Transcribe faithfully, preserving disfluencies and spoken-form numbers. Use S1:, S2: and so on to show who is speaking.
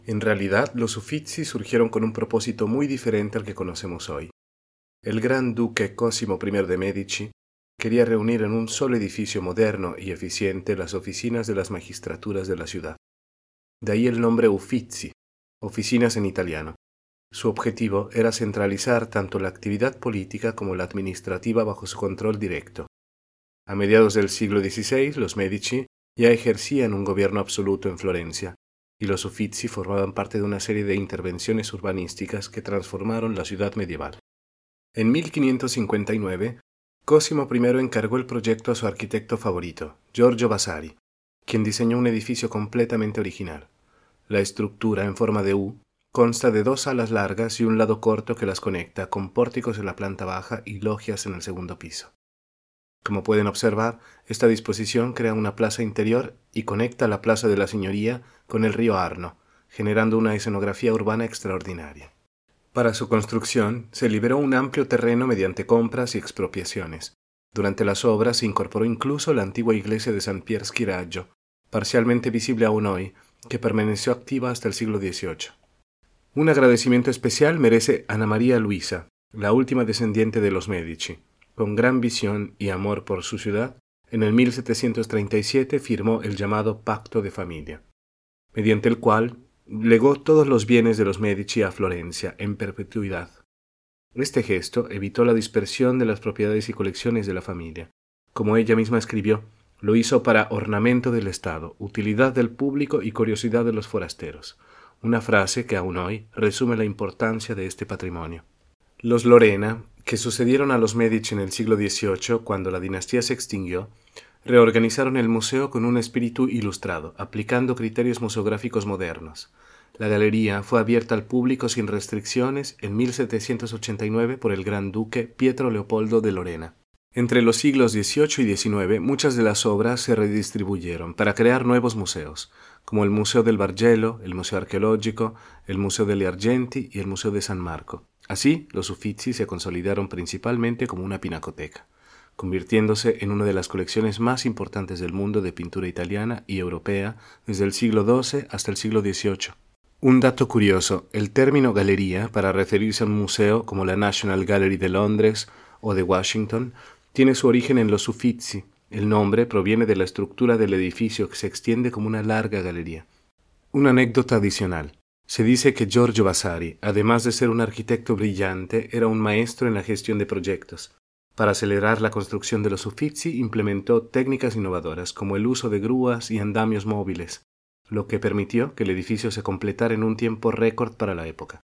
S1: En realidad, los Uffizi surgieron con un propósito muy diferente al que conocemos hoy. El gran duque Cosimo I de Medici quería reunir en un solo edificio moderno y eficiente las oficinas de las magistraturas de la ciudad. De ahí el nombre Uffizi, oficinas en italiano. Su objetivo era centralizar tanto la actividad política como la administrativa bajo su control directo. A mediados del siglo dieciséis, los Medici ya ejercían un gobierno absoluto en Florencia, y los Uffizi formaban parte de una serie de intervenciones urbanísticas que transformaron la ciudad medieval. En mil quinientos cincuenta y nueve, Cosimo I encargó el proyecto a su arquitecto favorito, Giorgio Vasari, quien diseñó un edificio completamente original. La estructura, en forma de U, consta de dos salas largas y un lado corto que las conecta, con pórticos en la planta baja y logias en el segundo piso. Como pueden observar, esta disposición crea una plaza interior y conecta la Plaza de la Signoria con el río Arno, generando una escenografía urbana extraordinaria. Para su construcción, se liberó un amplio terreno mediante compras y expropiaciones. Durante las obras se incorporó incluso la antigua iglesia de San Pier Schiraggio, parcialmente visible aún hoy, que permaneció activa hasta el siglo dieciocho. Un agradecimiento especial merece Ana María Luisa, la última descendiente de los Medici. Con gran visión y amor por su ciudad, en el mil setecientos treinta y siete firmó el llamado Pacto de Familia, mediante el cual legó todos los bienes de los Medici a Florencia en perpetuidad. Este gesto evitó la dispersión de las propiedades y colecciones de la familia. Como ella misma escribió, lo hizo para ornamento del Estado, utilidad del público y curiosidad de los forasteros, una frase que aún hoy resume la importancia de este patrimonio. Los Lorena, que sucedieron a los Medici en el siglo dieciocho cuando la dinastía se extinguió, reorganizaron el museo con un espíritu ilustrado, aplicando criterios museográficos modernos. La galería fue abierta al público sin restricciones en mil setecientos ochenta y nueve por el gran duque Pietro Leopoldo de Lorena. Entre los siglos dieciocho y diecinueve, muchas de las obras se redistribuyeron para crear nuevos museos, como el Museo del Bargello, el Museo Arqueológico, el Museo delle Argenti y el Museo de San Marco. Así, los Uffizi se consolidaron principalmente como una pinacoteca, convirtiéndose en una de las colecciones más importantes del mundo de pintura italiana y europea desde el siglo doce hasta el siglo dieciocho. Un dato curioso, el término galería, para referirse a un museo como la National Gallery de Londres o de Washington, tiene su origen en los Uffizi. El nombre proviene de la estructura del edificio que se extiende como una larga galería. Una anécdota adicional. Se dice que Giorgio Vasari, además de ser un arquitecto brillante, era un maestro en la gestión de proyectos. Para acelerar la construcción de los Uffizi implementó técnicas innovadoras como el uso de grúas y andamios móviles, lo que permitió que el edificio se completara en un tiempo récord para la época.